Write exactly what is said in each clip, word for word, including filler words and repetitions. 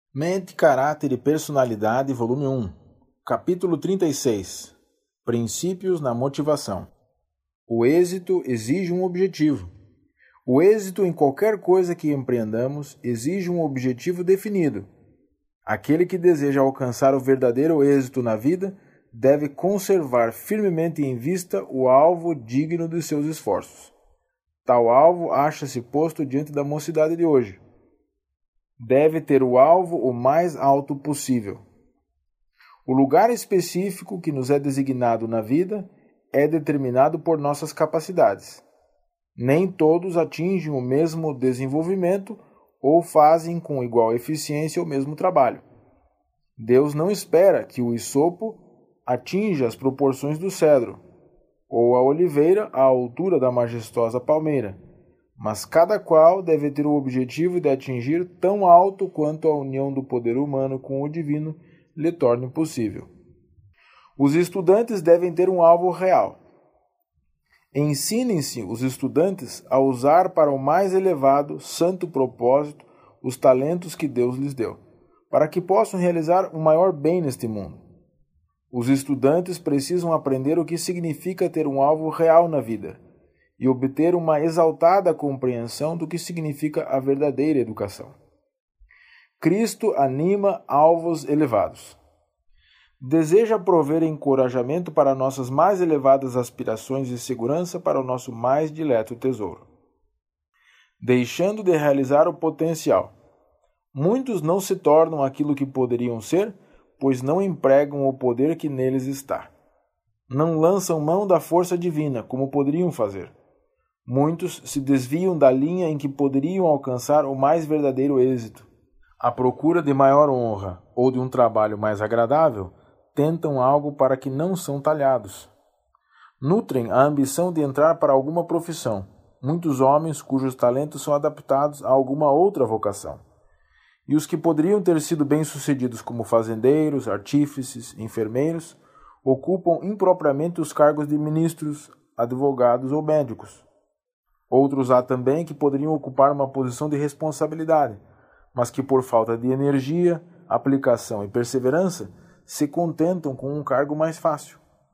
Mente, Caráter e Personalidade, volume um, capítulo trinta e seis. Princípios na motivação. O êxito exige um objetivo. O êxito em qualquer coisa que empreendamos exige um objetivo definido. Aquele que deseja alcançar o verdadeiro êxito na vida deve conservar firmemente em vista o alvo digno de seus esforços. Tal alvo acha-se posto diante da mocidade de hoje. Deve ter o alvo o mais alto possível. O lugar específico que nos é designado na vida é determinado por nossas capacidades. Nem todos atingem o mesmo desenvolvimento ou fazem com igual eficiência o mesmo trabalho. Deus não espera que o hisopo atinja as proporções do cedro, ou a oliveira à altura da majestosa palmeira, mas cada qual deve ter o objetivo de atingir tão alto quanto a união do poder humano com o divino lhe torne possível. Os estudantes devem ter um alvo real. Ensinem-se os estudantes a usar para o mais elevado, santo propósito os talentos que Deus lhes deu, para que possam realizar o maior bem neste mundo. Os estudantes precisam aprender o que significa ter um alvo real na vida e obter uma exaltada compreensão do que significa a verdadeira educação. Cristo anima alvos elevados. Deseja prover encorajamento para nossas mais elevadas aspirações e segurança para o nosso mais dileto tesouro. Deixando de realizar o potencial. Muitos não se tornam aquilo que poderiam ser, pois não empregam o poder que neles está. Não lançam mão da força divina, como poderiam fazer. Muitos se desviam da linha em que poderiam alcançar o mais verdadeiro êxito. À procura de maior honra ou de um trabalho mais agradável, tentam algo para que não são talhados. Nutrem a ambição de entrar para alguma profissão, muitos homens cujos talentos são adaptados a alguma outra vocação. E os que poderiam ter sido bem-sucedidos como fazendeiros, artífices, enfermeiros, ocupam impropriamente os cargos de ministros, advogados ou médicos. Outros há também que poderiam ocupar uma posição de responsabilidade, mas que por falta de energia, aplicação e perseverança, se contentam com um cargo mais fácil.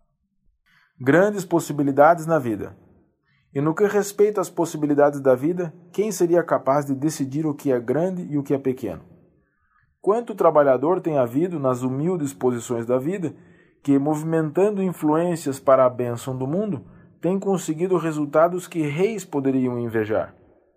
Grandes possibilidades na vida. E no que respeita às possibilidades da vida, quem seria capaz de decidir o que é grande e o que é pequeno? Quanto trabalhador tem havido nas humildes posições da vida, que, movimentando influências para a bênção do mundo, tem conseguido resultados que reis poderiam invejar.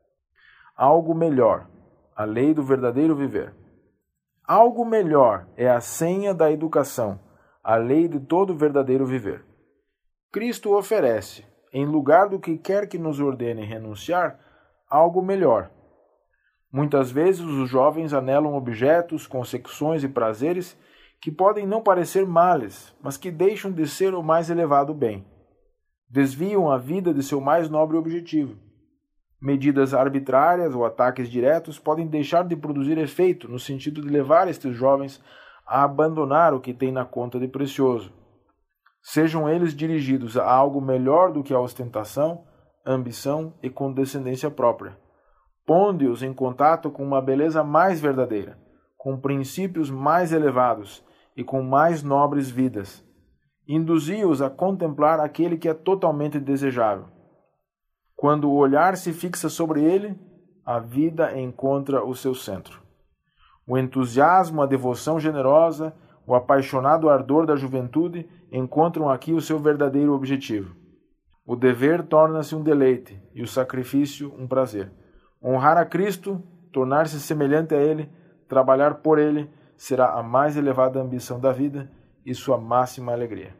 Algo melhor, a lei do verdadeiro viver. Algo melhor é a senha da educação, a lei de todo verdadeiro viver. Cristo oferece, em lugar do que quer que nos ordene renunciar, algo melhor. Muitas vezes os jovens anelam objetos, consecuções e prazeres que podem não parecer males, mas que deixam de ser o mais elevado bem. Desviam a vida de seu mais nobre objetivo. Medidas arbitrárias ou ataques diretos podem deixar de produzir efeito no sentido de levar estes jovens a abandonar o que têm na conta de precioso. Sejam eles dirigidos a algo melhor do que a ostentação, ambição e condescendência própria. Ponde-os em contato com uma beleza mais verdadeira, com princípios mais elevados e com mais nobres vidas. Induzi-os a contemplar aquele que é totalmente desejável. Quando o olhar se fixa sobre ele, a vida encontra o seu centro. O entusiasmo, a devoção generosa, o apaixonado ardor da juventude encontram aqui o seu verdadeiro objetivo. O dever torna-se um deleite e o sacrifício um prazer. Honrar a Cristo, tornar-se semelhante a Ele, trabalhar por Ele, será a mais elevada ambição da vida e sua máxima alegria.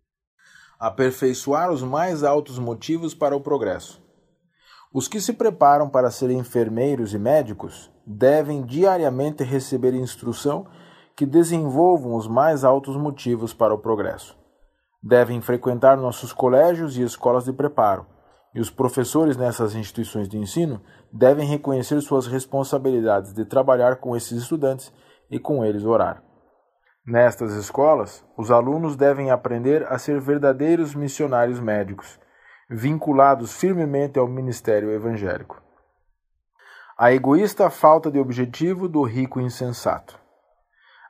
Aperfeiçoar os mais altos motivos para o progresso. Os que se preparam para serem enfermeiros e médicos devem diariamente receber instrução que desenvolvam os mais altos motivos para o progresso. Devem frequentar nossos colégios e escolas de preparo, e os professores nessas instituições de ensino devem reconhecer suas responsabilidades de trabalhar com esses estudantes e com eles orar. Nestas escolas, os alunos devem aprender a ser verdadeiros missionários médicos, vinculados firmemente ao ministério evangélico. A egoísta falta de objetivo do rico insensato.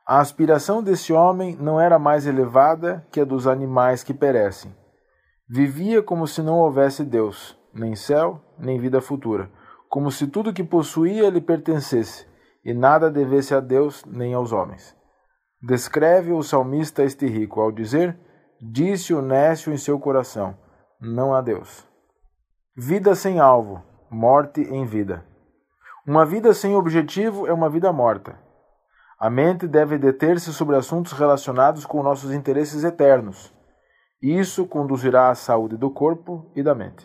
A aspiração desse homem não era mais elevada que a dos animais que perecem. Vivia como se não houvesse Deus, nem céu, nem vida futura, como se tudo que possuía lhe pertencesse, e nada devesse a Deus nem aos homens. Descreve o salmista este rico ao dizer: disse o nécio em seu coração, não há Deus. Vida sem alvo, morte em vida. Uma vida sem objetivo é uma vida morta. A mente deve deter-se sobre assuntos relacionados com nossos interesses eternos. Isso conduzirá à saúde do corpo e da mente.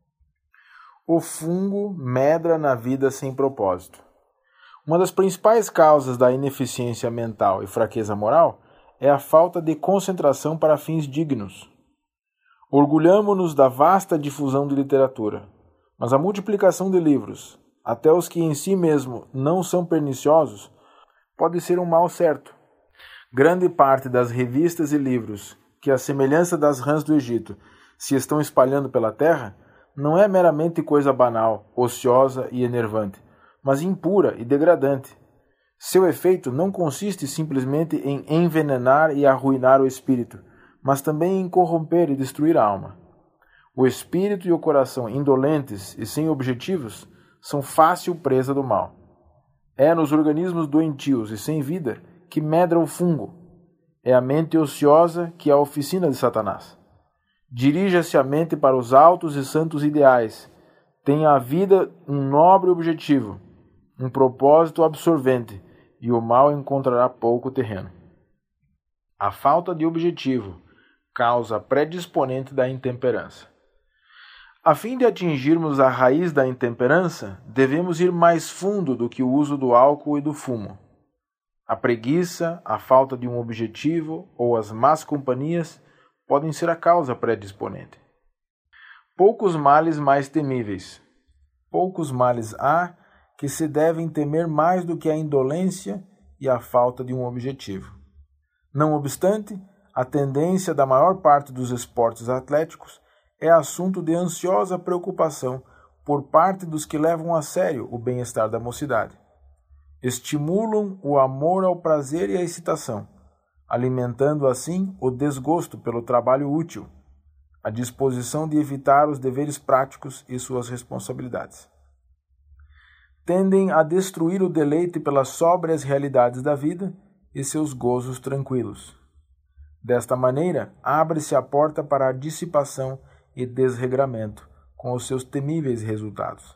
O fungo medra na vida sem propósito. Uma das principais causas da ineficiência mental e fraqueza moral é a falta de concentração para fins dignos. Orgulhamo-nos da vasta difusão de literatura, mas a multiplicação de livros, até os que em si mesmo não são perniciosos, pode ser um mal certo. Grande parte das revistas e livros que, à semelhança das rãs do Egito, se estão espalhando pela terra, não é meramente coisa banal, ociosa e enervante, mas impura e degradante. Seu efeito não consiste simplesmente em envenenar e arruinar o espírito, mas também em corromper e destruir a alma. O espírito e o coração indolentes e sem objetivos são fácil presa do mal. É nos organismos doentios e sem vida que medra o fungo. É a mente ociosa que é a oficina de Satanás. Dirija-se a mente para os altos e santos ideais. Tenha a vida um nobre objetivo, um propósito absorvente, e o mal encontrará pouco terreno. A falta de objetivo causa predisponente da intemperança. A fim de atingirmos a raiz da intemperança, devemos ir mais fundo do que o uso do álcool e do fumo. A preguiça, a falta de um objetivo ou as más companhias podem ser a causa predisponente. Poucos males mais temíveis. Poucos males há que se devem temer mais do que a indolência e a falta de um objetivo. Não obstante, a tendência da maior parte dos esportes atléticos é assunto de ansiosa preocupação por parte dos que levam a sério o bem-estar da mocidade. Estimulam o amor ao prazer e à excitação, alimentando assim o desgosto pelo trabalho útil, a disposição de evitar os deveres práticos e suas responsabilidades. Tendem a destruir o deleite pelas sóbrias realidades da vida e seus gozos tranquilos. Desta maneira, abre-se a porta para a dissipação e desregramento, com os seus temíveis resultados.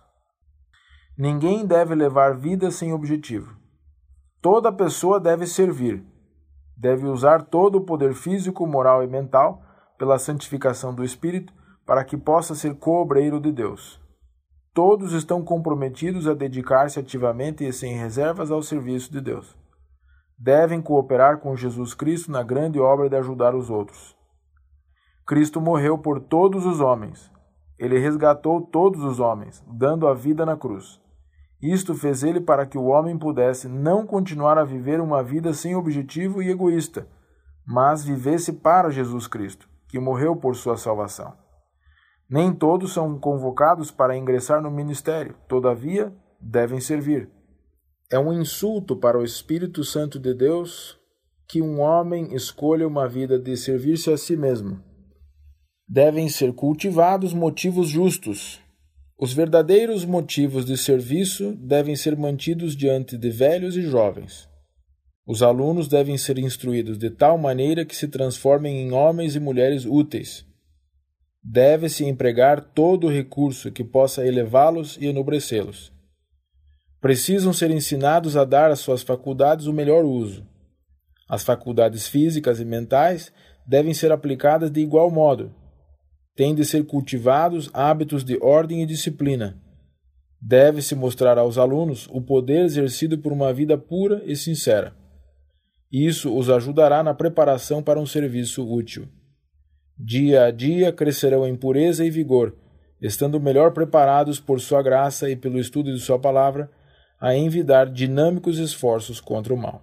Ninguém deve levar vida sem objetivo. Toda pessoa deve servir, deve usar todo o poder físico, moral e mental pela santificação do espírito para que possa ser co-obreiro de Deus. Todos estão comprometidos a dedicar-se ativamente e sem reservas ao serviço de Deus. Devem cooperar com Jesus Cristo na grande obra de ajudar os outros. Cristo morreu por todos os homens. Ele resgatou todos os homens, dando a vida na cruz. Isto fez ele para que o homem pudesse não continuar a viver uma vida sem objetivo e egoísta, mas vivesse para Jesus Cristo, que morreu por sua salvação. Nem todos são convocados para ingressar no ministério, todavia, devem servir. É um insulto para o Espírito Santo de Deus que um homem escolha uma vida de servir-se a si mesmo. Devem ser cultivados motivos justos. Os verdadeiros motivos de serviço devem ser mantidos diante de velhos e jovens. Os alunos devem ser instruídos de tal maneira que se transformem em homens e mulheres úteis. Deve-se empregar todo o recurso que possa elevá-los e enobrecê-los. Precisam ser ensinados a dar às suas faculdades o melhor uso. As faculdades físicas e mentais devem ser aplicadas de igual modo. Têm de ser cultivados hábitos de ordem e disciplina. Deve-se mostrar aos alunos o poder exercido por uma vida pura e sincera. Isso os ajudará na preparação para um serviço útil. Dia a dia crescerão em pureza e vigor, estando melhor preparados por sua graça e pelo estudo de sua palavra, a envidar dinâmicos esforços contra o mal.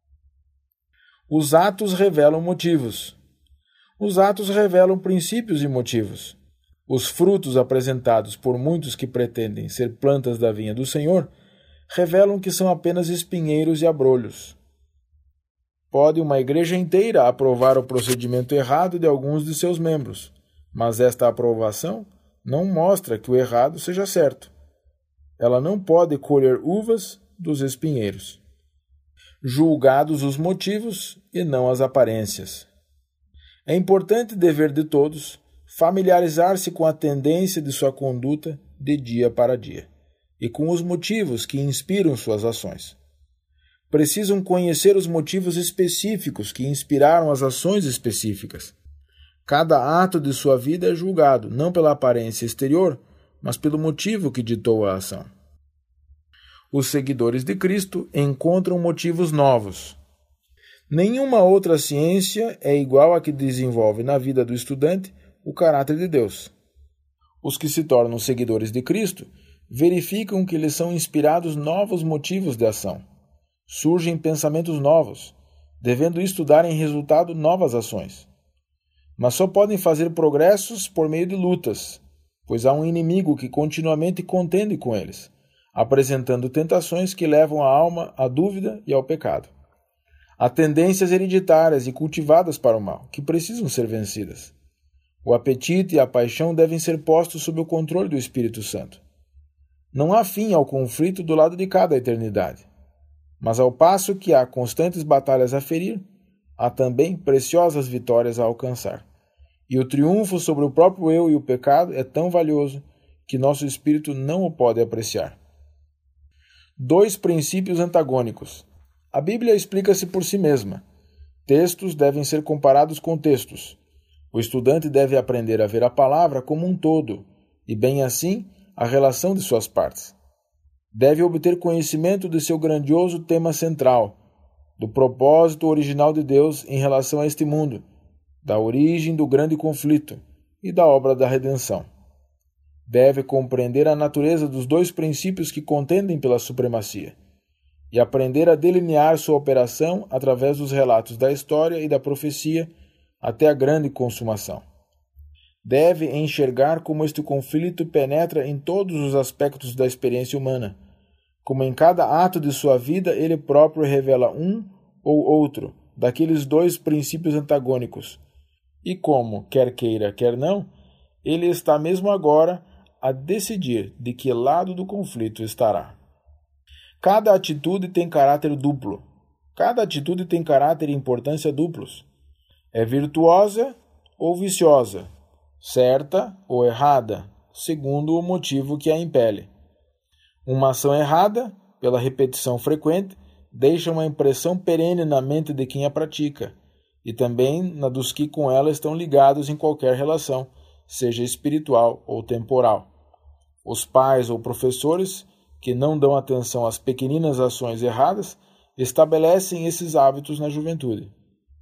Os atos revelam motivos. Os atos revelam princípios e motivos. Os frutos apresentados por muitos que pretendem ser plantas da vinha do Senhor revelam que são apenas espinheiros e abrolhos. Pode uma igreja inteira aprovar o procedimento errado de alguns de seus membros, mas esta aprovação não mostra que o errado seja certo. Ela não pode colher uvas dos espinheiros. Julgados os motivos e não as aparências. É importante dever de todos familiarizar-se com a tendência de sua conduta de dia para dia e com os motivos que inspiram suas ações. Precisam conhecer os motivos específicos que inspiraram as ações específicas. Cada ato de sua vida é julgado não pela aparência exterior, mas pelo motivo que ditou a ação. Os seguidores de Cristo encontram motivos novos. Nenhuma outra ciência é igual à que desenvolve na vida do estudante o caráter de Deus. Os que se tornam seguidores de Cristo verificam que lhes são inspirados novos motivos de ação. Surgem pensamentos novos, devendo isto dar em resultado novas ações. Mas só podem fazer progressos por meio de lutas, pois há um inimigo que continuamente contende com eles, apresentando tentações que levam a alma à dúvida e ao pecado. Há tendências hereditárias e cultivadas para o mal, que precisam ser vencidas. O apetite e a paixão devem ser postos sob o controle do Espírito Santo. Não há fim ao conflito do lado de cada eternidade. Mas ao passo que há constantes batalhas a ferir, há também preciosas vitórias a alcançar. E o triunfo sobre o próprio eu e o pecado é tão valioso que nosso espírito não o pode apreciar. Dois princípios antagônicos. A Bíblia explica-se por si mesma. Textos devem ser comparados com textos. O estudante deve aprender a ver a palavra como um todo, e bem assim, a relação de suas partes. Deve obter conhecimento de seu grandioso tema central, do propósito original de Deus em relação a este mundo, da origem do grande conflito e da obra da redenção. Deve compreender a natureza dos dois princípios que contendem pela supremacia e aprender a delinear sua operação através dos relatos da história e da profecia até a grande consumação. Deve enxergar como este conflito penetra em todos os aspectos da experiência humana, como em cada ato de sua vida ele próprio revela um ou outro daqueles dois princípios antagônicos, e como, quer queira, quer não, ele está mesmo agora a decidir de que lado do conflito estará. Cada atitude tem caráter duplo. Cada atitude tem caráter e importância duplos. É virtuosa ou viciosa, certa ou errada, segundo o motivo que a impele. Uma ação errada, pela repetição frequente, deixa uma impressão perene na mente de quem a pratica, e também na dos que com ela estão ligados em qualquer relação, seja espiritual ou temporal. Os pais ou professores, que não dão atenção às pequeninas ações erradas, estabelecem esses hábitos na juventude.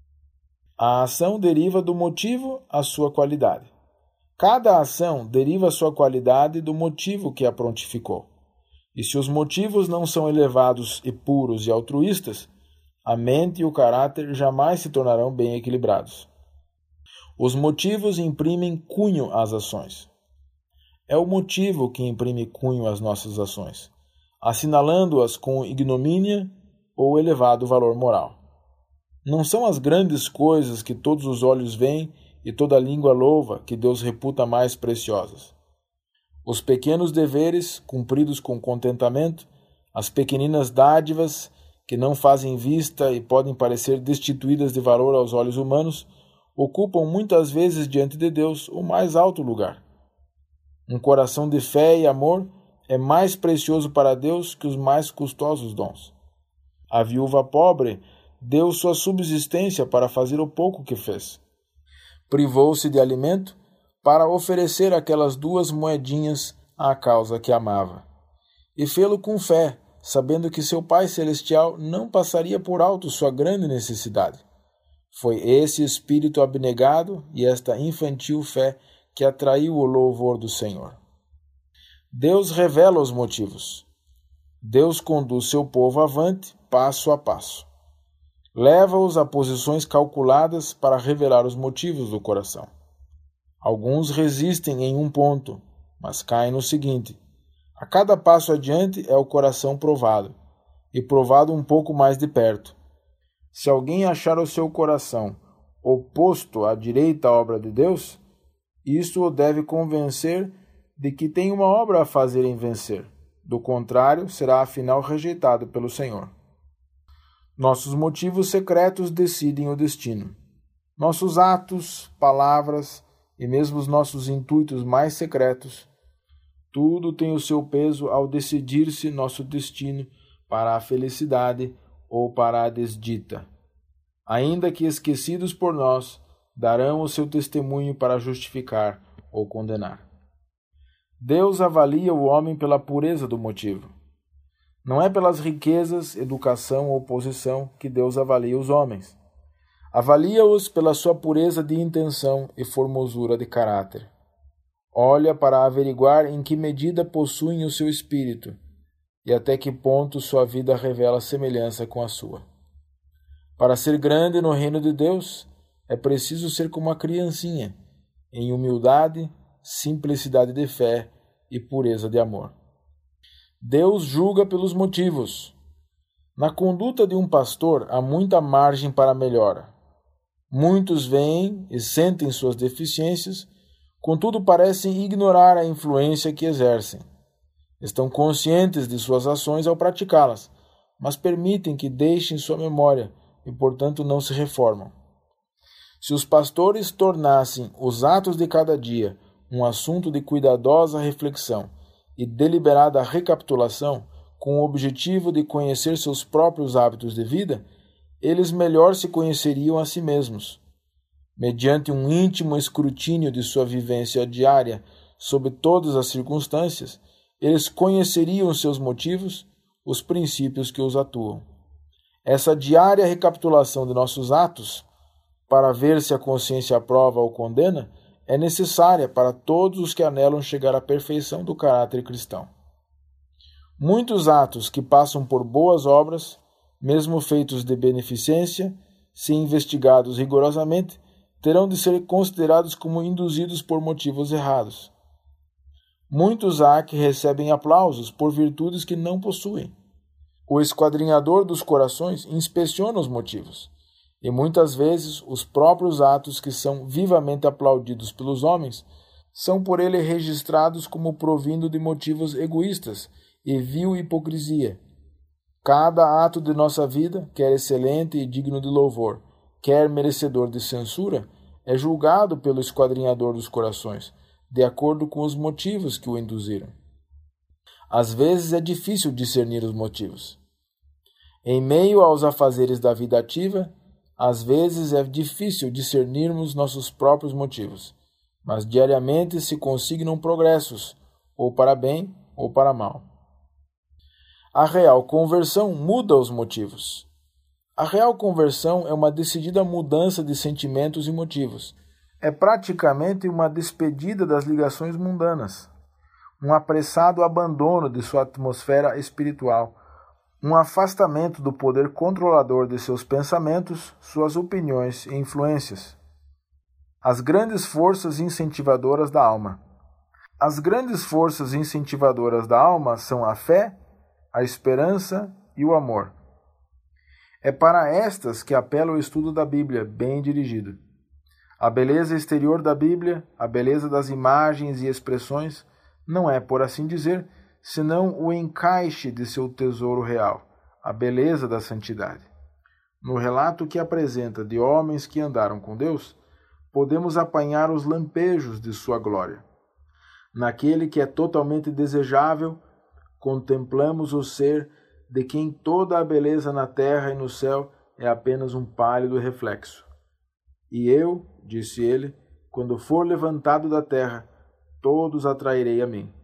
A ação deriva do motivo à sua qualidade. Cada ação deriva sua qualidade do motivo que a prontificou. E se os motivos não são elevados e puros e altruístas, a mente e o caráter jamais se tornarão bem equilibrados. Os motivos imprimem cunho às ações. É o motivo que imprime cunho às nossas ações, assinalando-as com ignomínia ou elevado valor moral. Não são as grandes coisas que todos os olhos veem e toda língua louva que Deus reputa mais preciosas. Os pequenos deveres, cumpridos com contentamento, as pequeninas dádivas, que não fazem vista e podem parecer destituídas de valor aos olhos humanos, ocupam muitas vezes diante de Deus o mais alto lugar. Um coração de fé e amor é mais precioso para Deus que os mais custosos dons. A viúva pobre deu sua subsistência para fazer o pouco que fez. Privou-se de alimento para oferecer aquelas duas moedinhas à causa que amava. E fê-lo com fé, sabendo que seu Pai Celestial não passaria por alto sua grande necessidade. Foi esse espírito abnegado e esta infantil fé que atraiu o louvor do Senhor. Deus revela os motivos. Deus conduz seu povo avante, passo a passo. Leva-os a posições calculadas para revelar os motivos do coração. Alguns resistem em um ponto, mas caem no seguinte. A cada passo adiante é o coração provado, e provado um pouco mais de perto. Se alguém achar o seu coração oposto à direita obra de Deus, isso o deve convencer de que tem uma obra a fazer em vencer. Do contrário, será afinal rejeitado pelo Senhor. Nossos motivos secretos decidem o destino. Nossos atos, palavras e mesmo os nossos intuitos mais secretos, tudo tem o seu peso ao decidir-se nosso destino para a felicidade ou para a desdita. Ainda que esquecidos por nós, darão o seu testemunho para justificar ou condenar. Deus avalia o homem pela pureza do motivo. Não é pelas riquezas, educação ou posição que Deus avalia os homens. Avalia-os pela sua pureza de intenção e formosura de caráter. Olha para averiguar em que medida possuem o seu espírito e até que ponto sua vida revela semelhança com a sua. Para ser grande no reino de Deus, é preciso ser como uma criancinha, em humildade, simplicidade de fé e pureza de amor. Deus julga pelos motivos. Na conduta de um pastor há muita margem para melhora. Muitos veem e sentem suas deficiências, contudo parecem ignorar a influência que exercem. Estão conscientes de suas ações ao praticá-las, mas permitem que deixem sua memória e, portanto, não se reformam. Se os pastores tornassem os atos de cada dia um assunto de cuidadosa reflexão e deliberada recapitulação, com o objetivo de conhecer seus próprios hábitos de vida, eles melhor se conheceriam a si mesmos. Mediante um íntimo escrutínio de sua vivência diária sob todas as circunstâncias, eles conheceriam seus motivos, os princípios que os atuam. Essa diária recapitulação de nossos atos, para ver se a consciência aprova ou condena, é necessária para todos os que anelam chegar à perfeição do caráter cristão. Muitos atos que passam por boas obras, mesmo feitos de beneficência, se investigados rigorosamente, terão de ser considerados como induzidos por motivos errados. Muitos há que recebem aplausos por virtudes que não possuem. O esquadrinhador dos corações inspeciona os motivos, e muitas vezes os próprios atos que são vivamente aplaudidos pelos homens são por ele registrados como provindo de motivos egoístas e vil hipocrisia. Cada ato de nossa vida, quer excelente e digno de louvor, quer merecedor de censura, é julgado pelo esquadrinhador dos corações, de acordo com os motivos que o induziram. Às vezes é difícil discernir os motivos. Em meio aos afazeres da vida ativa, às vezes é difícil discernirmos nossos próprios motivos, mas diariamente se consignam progressos, ou para bem ou para mal. A real conversão muda os motivos. A real conversão é uma decidida mudança de sentimentos e motivos. É praticamente uma despedida das ligações mundanas, um apressado abandono de sua atmosfera espiritual, um afastamento do poder controlador de seus pensamentos, suas opiniões e influências. As grandes forças incentivadoras da alma. As grandes forças incentivadoras da alma são a fé, a esperança e o amor. É para estas que apela o estudo da Bíblia, bem dirigido. A beleza exterior da Bíblia, a beleza das imagens e expressões, não é, por assim dizer, senão o encaixe de seu tesouro real, a beleza da santidade. No relato que apresenta de homens que andaram com Deus, podemos apanhar os lampejos de sua glória. Naquele que é totalmente desejável, contemplamos o ser de quem toda a beleza na terra e no céu é apenas um pálido reflexo. E eu, disse ele, quando for levantado da terra, todos atrairei a mim.